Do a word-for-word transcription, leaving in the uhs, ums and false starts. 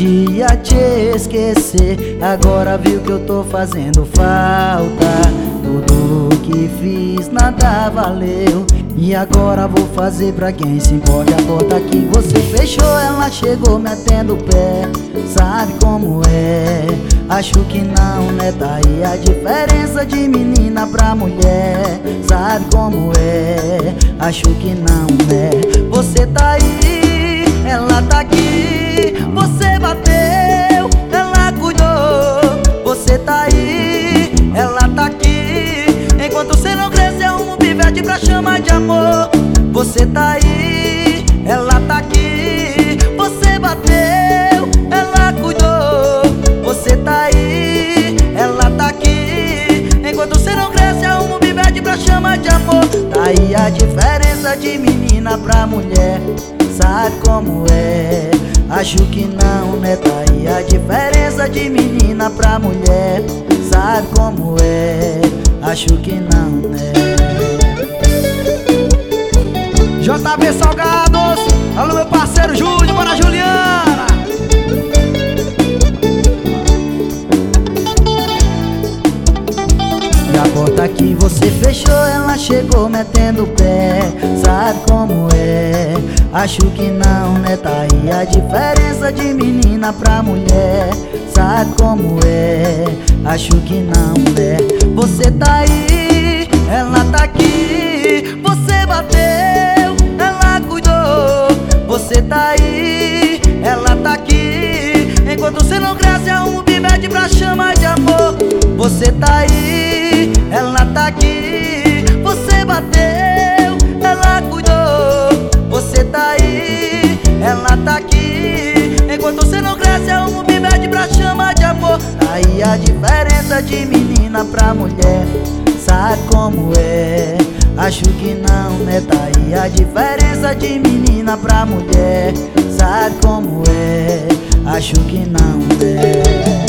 podia te esquecer. Agora viu que eu tô fazendo falta. Tudo que fiz nada valeu. E agora vou fazer pra quem se importa. A porta que você fechou, ela chegou metendo o pé. Sabe como é? Acho que não, né? Tá aí a diferença de menina pra mulher. Sabe como é? Acho que não, né? Você tá aí, ela tá aqui. Você bateu, ela cuidou. Você tá aí, ela tá aqui. Enquanto você não cresce, é um pivete pra chamar de amor. Você tá aí, ela tá aqui. Você bateu, ela cuidou. Você tá aí, ela tá aqui. Enquanto você não cresce, é um pivete pra chamar de amor. Tá aí a diferença de menina pra mulher. Sabe como é? Acho que não, né? Tá aí a diferença de menina pra mulher. Sabe como é? Acho que não, né? J B Salgados, alô meu parceiro Júlio, bora Juliana. E a porta que você fechou, ela chegou metendo o pé. Sabe como é? Acho que não, né? Tá aí a diferença de menina pra mulher. Sabe como é? Acho que não, né? Você tá aí, ela tá aqui. Você bateu, ela cuidou. Você tá aí, ela tá aqui. Enquanto você não cresce, é um pivete pra chamar de amor. Você tá aí, ela tá aqui. Você bateu, ela cuidou. Você tá aí, ela tá aqui. Enquanto você não cresce, é um pivete pra chamar de amor. Aí a diferença de menina pra mulher. Sabe como é? Acho que não, né? Tá aí a diferença de menina pra mulher. Sabe como é? Acho que não, né?